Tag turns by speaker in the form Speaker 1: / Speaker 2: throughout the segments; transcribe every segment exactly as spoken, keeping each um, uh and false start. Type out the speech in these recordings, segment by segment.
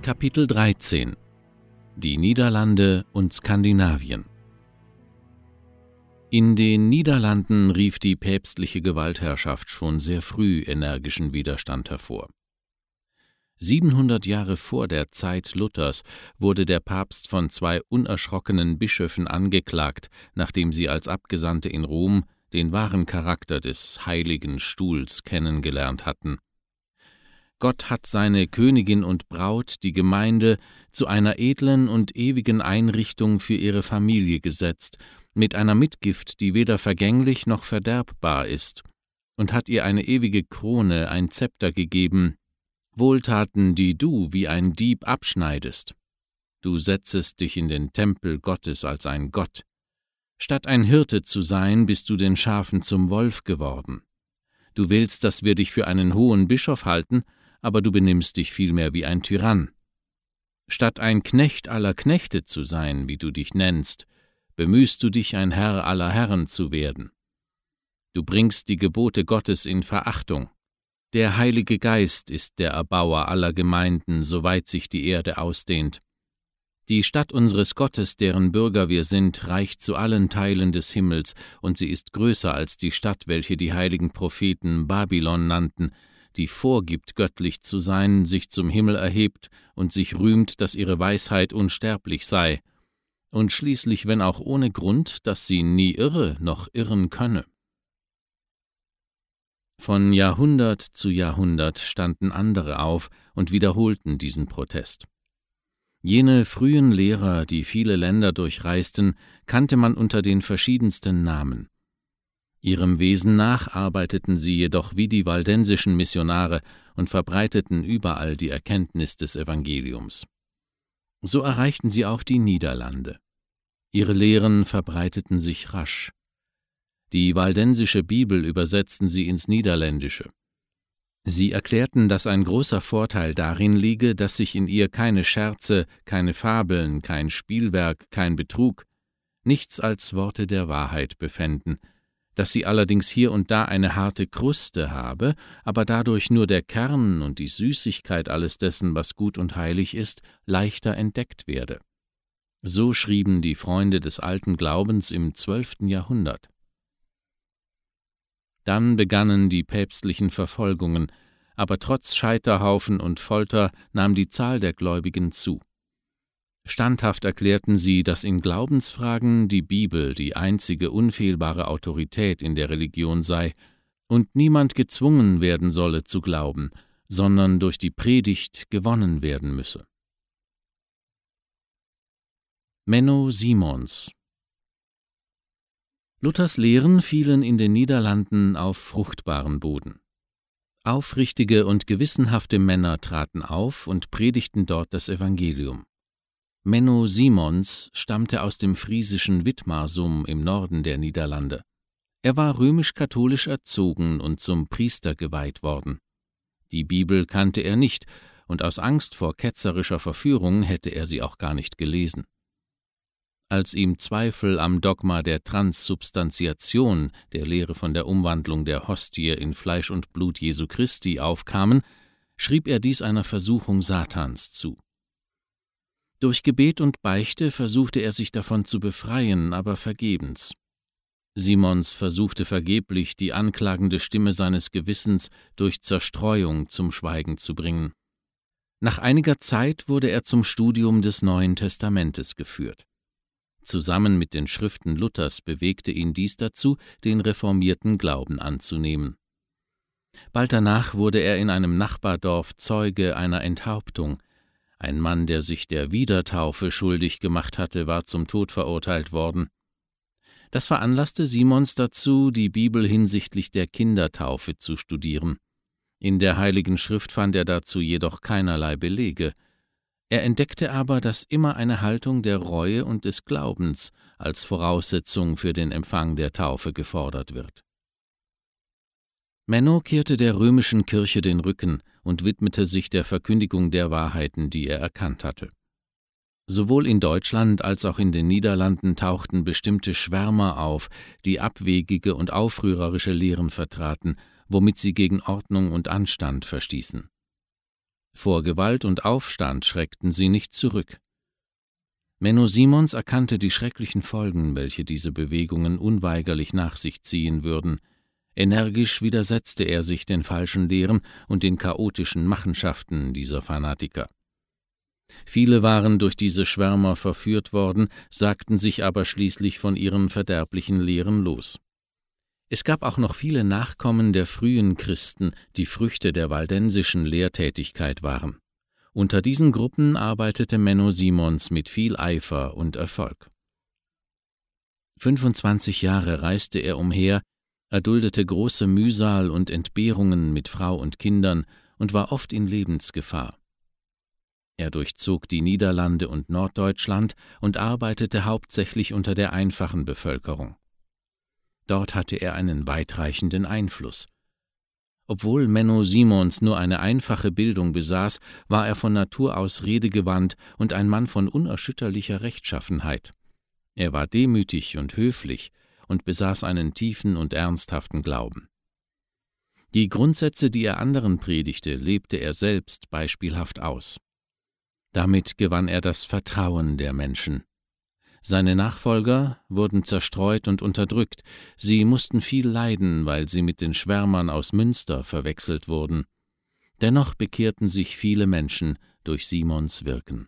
Speaker 1: Kapitel dreizehn Die Niederlande und Skandinavien. In den Niederlanden rief die päpstliche Gewaltherrschaft schon sehr früh energischen Widerstand hervor. Siebenhundert Jahre vor der Zeit Luthers wurde der Papst von zwei unerschrockenen Bischöfen angeklagt, nachdem sie als Abgesandte in Rom den wahren Charakter des Heiligen Stuhls kennengelernt hatten. Gott hat seine Königin und Braut, die Gemeinde, zu einer edlen und ewigen Einrichtung für ihre Familie gesetzt, mit einer Mitgift, die weder vergänglich noch verderbbar ist, und hat ihr eine ewige Krone, ein Zepter gegeben, Wohltaten, die du wie ein Dieb abschneidest. Du setzest dich in den Tempel Gottes als ein Gott. Statt ein Hirte zu sein, bist du den Schafen zum Wolf geworden. Du willst, dass wir dich für einen hohen Bischof halten, aber du benimmst dich vielmehr wie ein Tyrann. Statt ein Knecht aller Knechte zu sein, wie du dich nennst, bemühst du dich, ein Herr aller Herren zu werden. Du bringst die Gebote Gottes in Verachtung. Der Heilige Geist ist der Erbauer aller Gemeinden, soweit sich die Erde ausdehnt. Die Stadt unseres Gottes, deren Bürger wir sind, reicht zu allen Teilen des Himmels, und sie ist größer als die Stadt, welche die heiligen Propheten Babylon nannten, die vorgibt, göttlich zu sein, sich zum Himmel erhebt und sich rühmt, dass ihre Weisheit unsterblich sei, und schließlich, wenn auch ohne Grund, dass sie nie irre noch irren könne. Von Jahrhundert zu Jahrhundert standen andere auf und wiederholten diesen Protest. Jene frühen Lehrer, die viele Länder durchreisten, kannte man unter den verschiedensten Namen. Ihrem Wesen nach arbeiteten sie jedoch wie die waldensischen Missionare und verbreiteten überall die Erkenntnis des Evangeliums. So erreichten sie auch die Niederlande. Ihre Lehren verbreiteten sich rasch. Die waldensische Bibel übersetzten sie ins Niederländische. Sie erklärten, dass ein großer Vorteil darin liege, dass sich in ihr keine Scherze, keine Fabeln, kein Spielwerk, kein Betrug, nichts als Worte der Wahrheit befänden, dass sie allerdings hier und da eine harte Kruste habe, aber dadurch nur der Kern und die Süßigkeit alles dessen, was gut und heilig ist, leichter entdeckt werde. So schrieben die Freunde des alten Glaubens im zwölften Jahrhundert. Dann begannen die päpstlichen Verfolgungen, aber trotz Scheiterhaufen und Folter nahm die Zahl der Gläubigen zu. Standhaft erklärten sie, dass in Glaubensfragen die Bibel die einzige unfehlbare Autorität in der Religion sei und niemand gezwungen werden solle zu glauben, sondern durch die Predigt gewonnen werden müsse. Menno Simons. Luthers Lehren fielen in den Niederlanden auf fruchtbaren Boden. Aufrichtige und gewissenhafte Männer traten auf und predigten dort das Evangelium. Menno Simons stammte aus dem friesischen Wittmarsum im Norden der Niederlande. Er war römisch-katholisch erzogen und zum Priester geweiht worden. Die Bibel kannte er nicht, und aus Angst vor ketzerischer Verführung hätte er sie auch gar nicht gelesen. Als ihm Zweifel am Dogma der Transsubstantiation, der Lehre von der Umwandlung der Hostie in Fleisch und Blut Jesu Christi, aufkamen, schrieb er dies einer Versuchung Satans zu. Durch Gebet und Beichte versuchte er sich davon zu befreien, aber vergebens. Simons versuchte vergeblich, die anklagende Stimme seines Gewissens durch Zerstreuung zum Schweigen zu bringen. Nach einiger Zeit wurde er zum Studium des Neuen Testamentes geführt. Zusammen mit den Schriften Luthers bewegte ihn dies dazu, den reformierten Glauben anzunehmen. Bald danach wurde er in einem Nachbardorf Zeuge einer Enthauptung. Ein Mann, der sich der Wiedertaufe schuldig gemacht hatte, war zum Tod verurteilt worden. Das veranlasste Simons dazu, die Bibel hinsichtlich der Kindertaufe zu studieren. In der Heiligen Schrift fand er dazu jedoch keinerlei Belege. Er entdeckte aber, dass immer eine Haltung der Reue und des Glaubens als Voraussetzung für den Empfang der Taufe gefordert wird. Menno kehrte der römischen Kirche den Rücken und widmete sich der Verkündigung der Wahrheiten, die er erkannt hatte. Sowohl in Deutschland als auch in den Niederlanden tauchten bestimmte Schwärmer auf, die abwegige und aufrührerische Lehren vertraten, womit sie gegen Ordnung und Anstand verstießen. Vor Gewalt und Aufstand schreckten sie nicht zurück. Menno Simons erkannte die schrecklichen Folgen, welche diese Bewegungen unweigerlich nach sich ziehen würden. Energisch widersetzte er sich den falschen Lehren und den chaotischen Machenschaften dieser Fanatiker. Viele waren durch diese Schwärmer verführt worden, sagten sich aber schließlich von ihren verderblichen Lehren los. Es gab auch noch viele Nachkommen der frühen Christen, die Früchte der waldensischen Lehrtätigkeit waren. Unter diesen Gruppen arbeitete Menno Simons mit viel Eifer und Erfolg. fünfundzwanzig Jahre reiste er umher, erduldete große Mühsal und Entbehrungen mit Frau und Kindern und war oft in Lebensgefahr. Er durchzog die Niederlande und Norddeutschland und arbeitete hauptsächlich unter der einfachen Bevölkerung. Dort hatte er einen weitreichenden Einfluss. Obwohl Menno Simons nur eine einfache Bildung besaß, war er von Natur aus redegewandt und ein Mann von unerschütterlicher Rechtschaffenheit. Er war demütig und höflich und besaß einen tiefen und ernsthaften Glauben. Die Grundsätze, die er anderen predigte, lebte er selbst beispielhaft aus. Damit gewann er das Vertrauen der Menschen. Seine Nachfolger wurden zerstreut und unterdrückt, sie mussten viel leiden, weil sie mit den Schwärmern aus Münster verwechselt wurden. Dennoch bekehrten sich viele Menschen durch Simons Wirken.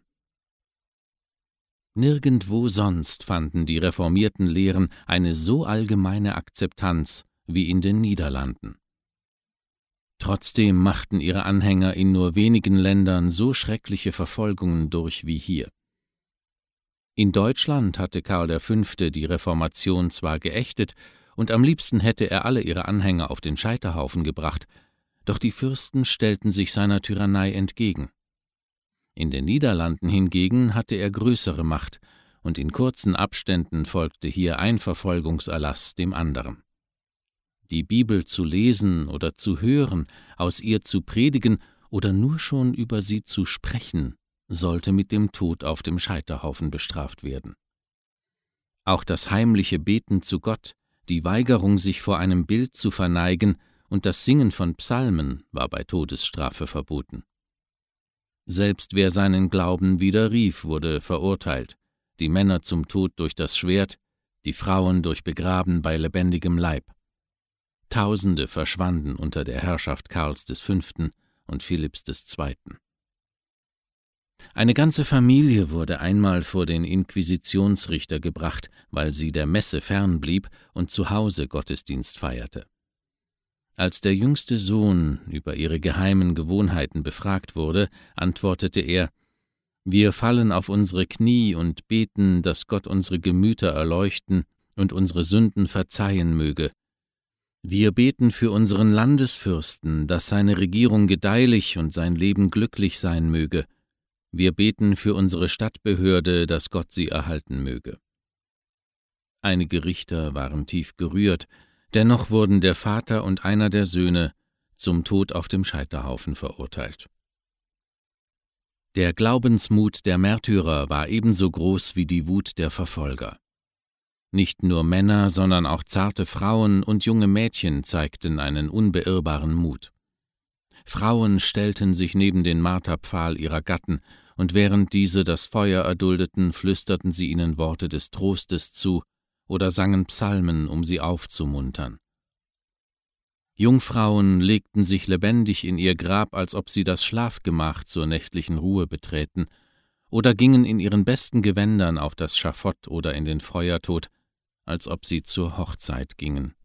Speaker 1: Nirgendwo sonst fanden die reformierten Lehren eine so allgemeine Akzeptanz wie in den Niederlanden. Trotzdem machten ihre Anhänger in nur wenigen Ländern so schreckliche Verfolgungen durch wie hier. In Deutschland hatte Karl der Fünfte die Reformation zwar geächtet, und am liebsten hätte er alle ihre Anhänger auf den Scheiterhaufen gebracht, doch die Fürsten stellten sich seiner Tyrannei entgegen. In den Niederlanden hingegen hatte er größere Macht, und in kurzen Abständen folgte hier ein Verfolgungserlass dem anderen. Die Bibel zu lesen oder zu hören, aus ihr zu predigen oder nur schon über sie zu sprechen, sollte mit dem Tod auf dem Scheiterhaufen bestraft werden. Auch das heimliche Beten zu Gott, die Weigerung, sich vor einem Bild zu verneigen, und das Singen von Psalmen war bei Todesstrafe verboten. Selbst wer seinen Glauben widerrief, wurde verurteilt, die Männer zum Tod durch das Schwert, die Frauen durch Begraben bei lebendigem Leib. Tausende verschwanden unter der Herrschaft Karls des Fünften und Philipps des Zweiten. Eine ganze Familie wurde einmal vor den Inquisitionsrichter gebracht, weil sie der Messe fernblieb und zu Hause Gottesdienst feierte. Als der jüngste Sohn über ihre geheimen Gewohnheiten befragt wurde, antwortete er: »Wir fallen auf unsere Knie und beten, dass Gott unsere Gemüter erleuchten und unsere Sünden verzeihen möge. Wir beten für unseren Landesfürsten, dass seine Regierung gedeihlich und sein Leben glücklich sein möge. Wir beten für unsere Stadtbehörde, dass Gott sie erhalten möge.« Einige Richter waren tief gerührt, dennoch wurden der Vater und einer der Söhne zum Tod auf dem Scheiterhaufen verurteilt. Der Glaubensmut der Märtyrer war ebenso groß wie die Wut der Verfolger. Nicht nur Männer, sondern auch zarte Frauen und junge Mädchen zeigten einen unbeirrbaren Mut. Frauen stellten sich neben den Marterpfahl ihrer Gatten, und während diese das Feuer erduldeten, flüsterten sie ihnen Worte des Trostes zu oder sangen Psalmen, um sie aufzumuntern. Jungfrauen legten sich lebendig in ihr Grab, als ob sie das Schlafgemach zur nächtlichen Ruhe beträten, oder gingen in ihren besten Gewändern auf das Schafott oder in den Feuertod, als ob sie zur Hochzeit gingen.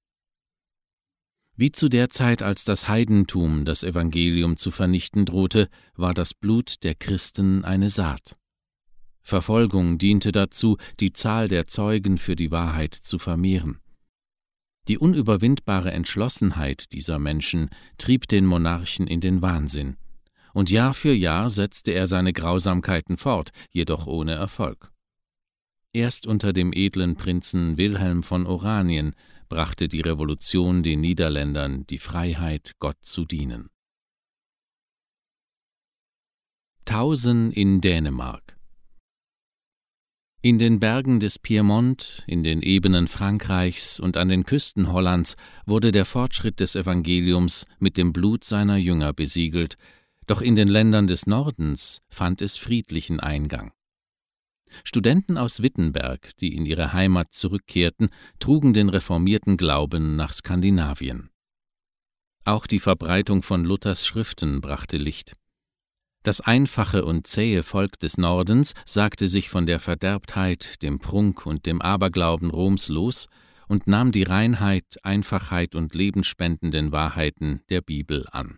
Speaker 1: Wie zu der Zeit, als das Heidentum das Evangelium zu vernichten drohte, war das Blut der Christen eine Saat. Verfolgung diente dazu, die Zahl der Zeugen für die Wahrheit zu vermehren. Die unüberwindbare Entschlossenheit dieser Menschen trieb den Monarchen in den Wahnsinn, und Jahr für Jahr setzte er seine Grausamkeiten fort, jedoch ohne Erfolg. Erst unter dem edlen Prinzen Wilhelm von Oranien brachte die Revolution den Niederländern die Freiheit, Gott zu dienen. Tausen in Dänemark. In den Bergen des Piemont, in den Ebenen Frankreichs und an den Küsten Hollands wurde der Fortschritt des Evangeliums mit dem Blut seiner Jünger besiegelt, Doch in den Ländern des Nordens fand es friedlichen Eingang. Studenten aus Wittenberg, die in ihre Heimat zurückkehrten, trugen den reformierten Glauben nach Skandinavien. Auch die Verbreitung von Luthers Schriften brachte Licht. Das einfache und zähe Volk des Nordens sagte sich von der Verderbtheit, dem Prunk und dem Aberglauben Roms los und nahm die Reinheit, Einfachheit und lebensspendenden Wahrheiten der Bibel an.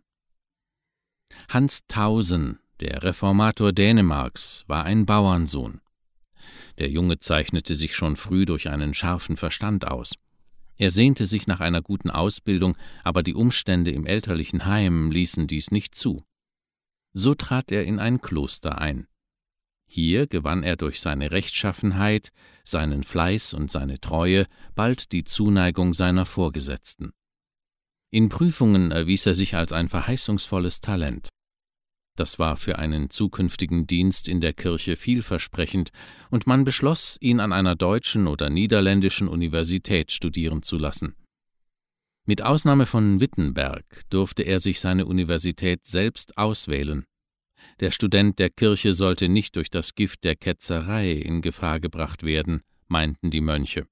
Speaker 1: Hans Tausen, der Reformator Dänemarks, war ein Bauernsohn. Der Junge zeichnete sich schon früh durch einen scharfen Verstand aus. Er sehnte sich nach einer guten Ausbildung, aber die Umstände im elterlichen Heim ließen dies nicht zu. So trat er in ein Kloster ein. Hier gewann er durch seine Rechtschaffenheit, seinen Fleiß und seine Treue bald die Zuneigung seiner Vorgesetzten. In Prüfungen erwies er sich als ein verheißungsvolles Talent. Das war für einen zukünftigen Dienst in der Kirche vielversprechend, und man beschloss, ihn an einer deutschen oder niederländischen Universität studieren zu lassen. Mit Ausnahme von Wittenberg durfte er sich seine Universität selbst auswählen. Der Student der Kirche sollte nicht durch das Gift der Ketzerei in Gefahr gebracht werden, meinten die Mönche.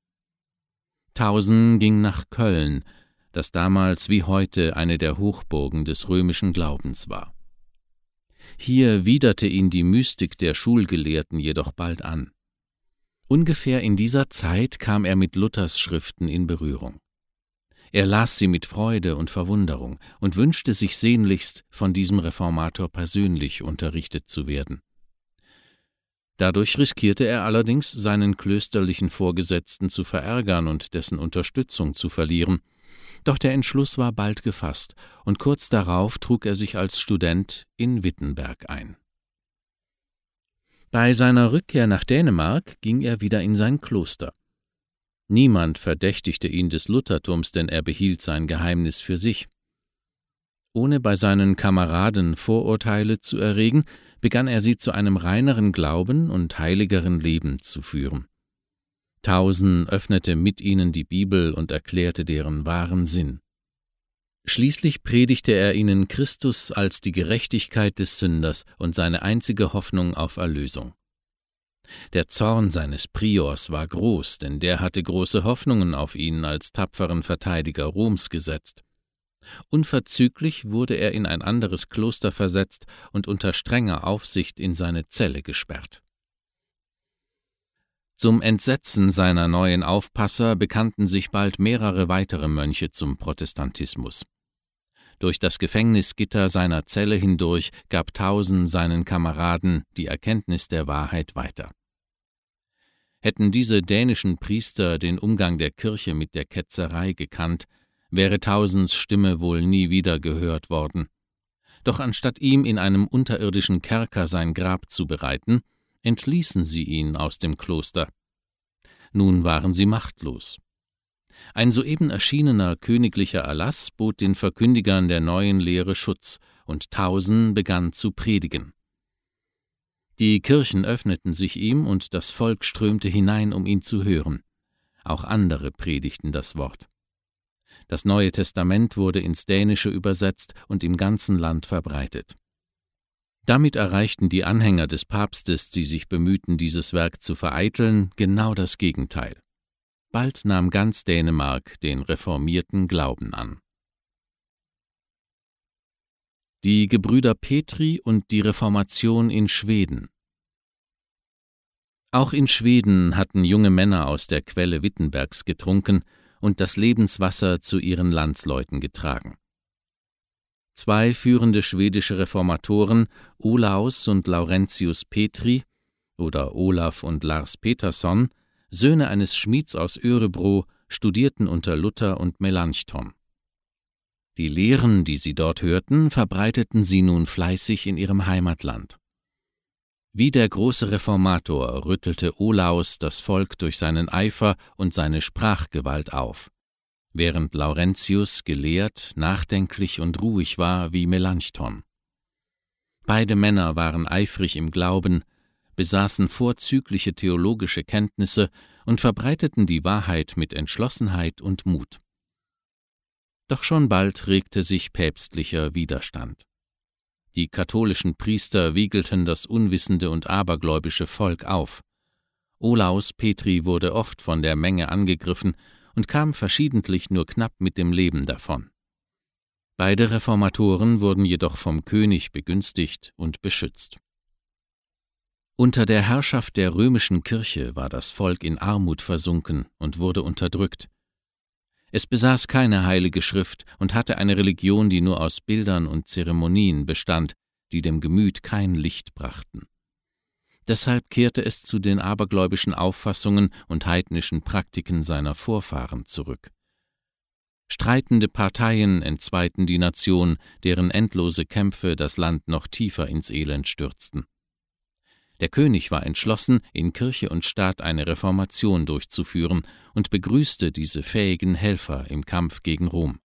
Speaker 1: Tausen ging nach Köln, das damals wie heute eine der Hochburgen des römischen Glaubens war. Hier widerte ihn die Mystik der Schulgelehrten jedoch bald an. Ungefähr in dieser Zeit kam er mit Luthers Schriften in Berührung. Er las sie mit Freude und Verwunderung und wünschte sich sehnlichst, von diesem Reformator persönlich unterrichtet zu werden. Dadurch riskierte er allerdings, seinen klösterlichen Vorgesetzten zu verärgern und dessen Unterstützung zu verlieren. Doch der Entschluss war bald gefasst, und kurz darauf trug er sich als Student in Wittenberg ein. Bei seiner Rückkehr nach Dänemark ging er wieder in sein Kloster. Niemand verdächtigte ihn des Luthertums, denn er behielt sein Geheimnis für sich. Ohne bei seinen Kameraden Vorurteile zu erregen, begann er sie zu einem reineren Glauben und heiligeren Leben zu führen. Tausen öffnete mit ihnen die Bibel und erklärte deren wahren Sinn. Schließlich predigte er ihnen Christus als die Gerechtigkeit des Sünders und seine einzige Hoffnung auf Erlösung. Der Zorn seines Priors war groß, denn der hatte große Hoffnungen auf ihn als tapferen Verteidiger Roms gesetzt. Unverzüglich wurde er in ein anderes Kloster versetzt und unter strenger Aufsicht in seine Zelle gesperrt. Zum Entsetzen seiner neuen Aufpasser bekannten sich bald mehrere weitere Mönche zum Protestantismus. Durch das Gefängnisgitter seiner Zelle hindurch gab Tausen seinen Kameraden die Erkenntnis der Wahrheit weiter. Hätten diese dänischen Priester den Umgang der Kirche mit der Ketzerei gekannt, wäre Tausens Stimme wohl nie wieder gehört worden. Doch anstatt ihm in einem unterirdischen Kerker sein Grab zu bereiten, entließen sie ihn aus dem Kloster. Nun waren sie machtlos. Ein soeben erschienener königlicher Erlass bot den Verkündigern der neuen Lehre Schutz, und Tausen begann zu predigen. Die Kirchen öffneten sich ihm, und das Volk strömte hinein, um ihn zu hören. Auch andere predigten das Wort. Das Neue Testament wurde ins Dänische übersetzt und im ganzen Land verbreitet. Damit erreichten die Anhänger des Papstes, die sich bemühten, dieses Werk zu vereiteln, genau das Gegenteil. Bald nahm ganz Dänemark den reformierten Glauben an. Die Gebrüder Petri und die Reformation in Schweden. Auch in Schweden hatten junge Männer aus der Quelle Wittenbergs getrunken und das Lebenswasser zu ihren Landsleuten getragen. Zwei führende schwedische Reformatoren, Olaus und Laurentius Petri oder Olaf und Lars Peterson, Söhne eines Schmieds aus Örebro, studierten unter Luther und Melanchthon. Die Lehren, die sie dort hörten, verbreiteten sie nun fleißig in ihrem Heimatland. Wie der große Reformator rüttelte Olaus das Volk durch seinen Eifer und seine Sprachgewalt auf, während Laurentius gelehrt, nachdenklich und ruhig war wie Melanchthon. Beide Männer waren eifrig im Glauben, besaßen vorzügliche theologische Kenntnisse und verbreiteten die Wahrheit mit Entschlossenheit und Mut. Doch schon bald regte sich päpstlicher Widerstand. Die katholischen Priester wiegelten das unwissende und abergläubische Volk auf. Olaus Petri wurde oft von der Menge angegriffen und kam verschiedentlich nur knapp mit dem Leben davon. Beide Reformatoren wurden jedoch vom König begünstigt und beschützt. Unter der Herrschaft der römischen Kirche war das Volk in Armut versunken und wurde unterdrückt. Es besaß keine heilige Schrift und hatte eine Religion, die nur aus Bildern und Zeremonien bestand, die dem Gemüt kein Licht brachten. Deshalb kehrte es zu den abergläubischen Auffassungen und heidnischen Praktiken seiner Vorfahren zurück. Streitende Parteien entzweiten die Nation, deren endlose Kämpfe das Land noch tiefer ins Elend stürzten. Der König war entschlossen, in Kirche und Staat eine Reformation durchzuführen und begrüßte diese fähigen Helfer im Kampf gegen Rom.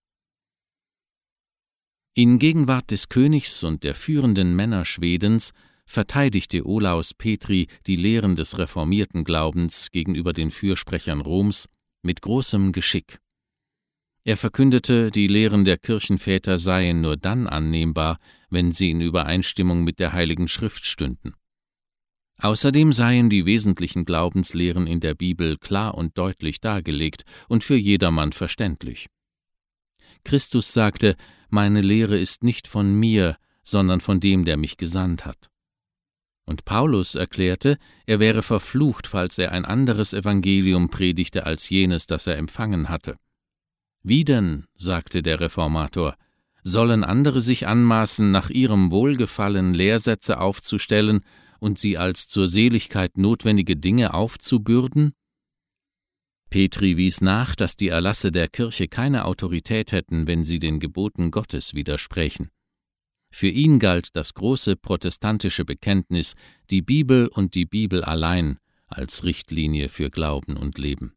Speaker 1: In Gegenwart des Königs und der führenden Männer Schwedens verteidigte Olaus Petri die Lehren des reformierten Glaubens gegenüber den Fürsprechern Roms mit großem Geschick. Er verkündete, die Lehren der Kirchenväter seien nur dann annehmbar, wenn sie in Übereinstimmung mit der Heiligen Schrift stünden. Außerdem seien die wesentlichen Glaubenslehren in der Bibel klar und deutlich dargelegt und für jedermann verständlich. Christus sagte, »Meine Lehre ist nicht von mir, sondern von dem, der mich gesandt hat.« Und Paulus erklärte, er wäre verflucht, falls er ein anderes Evangelium predigte als jenes, das er empfangen hatte. »Wie denn«, sagte der Reformator, »sollen andere sich anmaßen, nach ihrem Wohlgefallen Lehrsätze aufzustellen und sie als zur Seligkeit notwendige Dinge aufzubürden?« Petri wies nach, dass die Erlasse der Kirche keine Autorität hätten, wenn sie den Geboten Gottes widersprächen. Für ihn galt das große protestantische Bekenntnis, die Bibel und die Bibel allein, als Richtlinie für Glauben und Leben.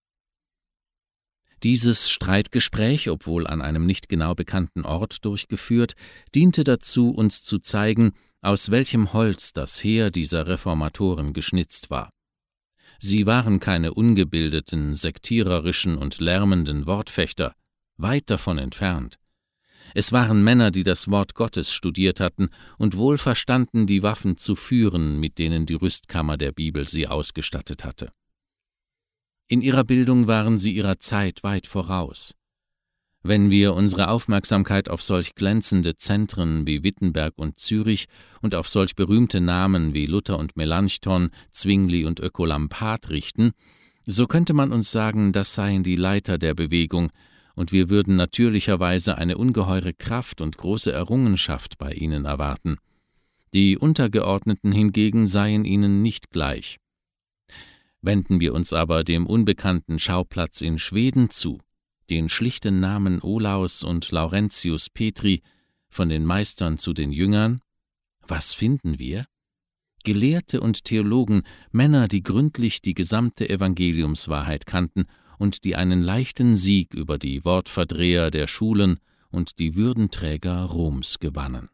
Speaker 1: Dieses Streitgespräch, obwohl an einem nicht genau bekannten Ort durchgeführt, diente dazu, uns zu zeigen, aus welchem Holz das Heer dieser Reformatoren geschnitzt war. Sie waren keine ungebildeten, sektiererischen und lärmenden Wortfechter, weit davon entfernt. Es waren Männer, die das Wort Gottes studiert hatten und wohl verstanden, die Waffen zu führen, mit denen die Rüstkammer der Bibel sie ausgestattet hatte. In ihrer Bildung waren sie ihrer Zeit weit voraus. Wenn wir unsere Aufmerksamkeit auf solch glänzende Zentren wie Wittenberg und Zürich und auf solch berühmte Namen wie Luther und Melanchthon, Zwingli und Ökolampat richten, so könnte man uns sagen, das seien die Leiter der Bewegung, und wir würden natürlicherweise eine ungeheure Kraft und große Errungenschaft bei ihnen erwarten. Die Untergeordneten hingegen seien ihnen nicht gleich. Wenden wir uns aber dem unbekannten Schauplatz in Schweden zu, den schlichten Namen Olaus und Laurentius Petri, von den Meistern zu den Jüngern, was finden wir? Gelehrte und Theologen, Männer, die gründlich die gesamte Evangeliumswahrheit kannten und die einen leichten Sieg über die Wortverdreher der Schulen und die Würdenträger Roms gewannen.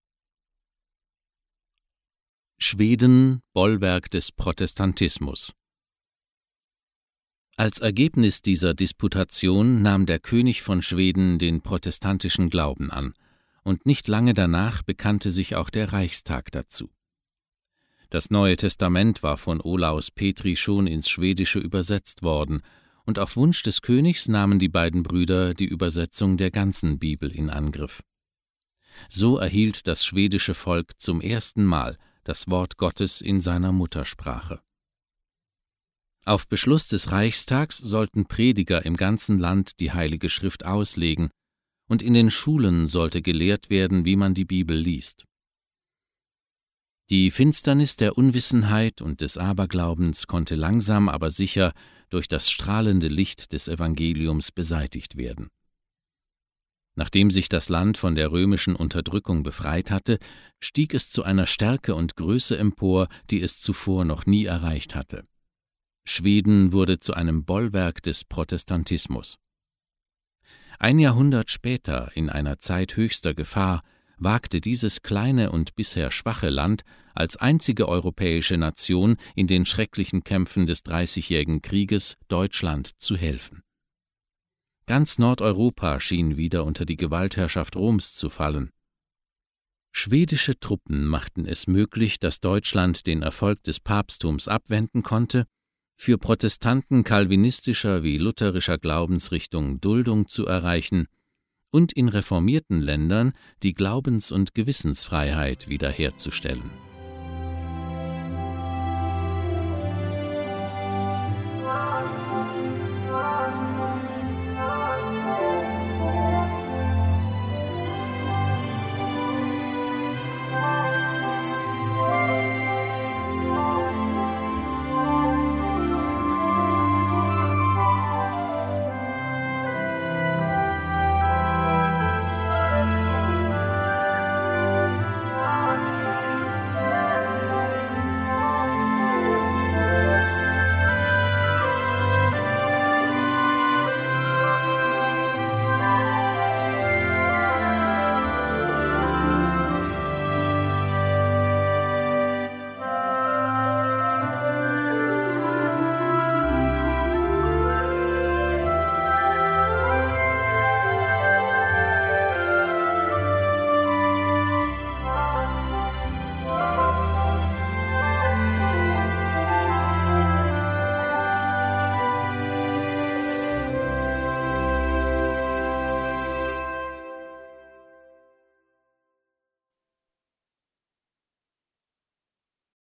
Speaker 1: Schweden, Bollwerk des Protestantismus. Als Ergebnis dieser Disputation nahm der König von Schweden den protestantischen Glauben an, und nicht lange danach bekannte sich auch der Reichstag dazu. Das Neue Testament war von Olaus Petri schon ins Schwedische übersetzt worden, und auf Wunsch des Königs nahmen die beiden Brüder die Übersetzung der ganzen Bibel in Angriff. So erhielt das schwedische Volk zum ersten Mal das Wort Gottes in seiner Muttersprache. Auf Beschluss des Reichstags sollten Prediger im ganzen Land die Heilige Schrift auslegen, und in den Schulen sollte gelehrt werden, wie man die Bibel liest. Die Finsternis der Unwissenheit und des Aberglaubens konnte langsam aber sicher durch das strahlende Licht des Evangeliums beseitigt werden. Nachdem sich das Land von der römischen Unterdrückung befreit hatte, stieg es zu einer Stärke und Größe empor, die es zuvor noch nie erreicht hatte. Schweden wurde zu einem Bollwerk des Protestantismus. Ein Jahrhundert später, in einer Zeit höchster Gefahr, wagte dieses kleine und bisher schwache Land als einzige europäische Nation in den schrecklichen Kämpfen des Dreißigjährigen Krieges Deutschland zu helfen. Ganz Nordeuropa schien wieder unter die Gewaltherrschaft Roms zu fallen. Schwedische Truppen machten es möglich, dass Deutschland den Erfolg des Papsttums abwenden konnte, für Protestanten calvinistischer wie lutherischer Glaubensrichtung Duldung zu erreichen und in reformierten Ländern die Glaubens- und Gewissensfreiheit wiederherzustellen.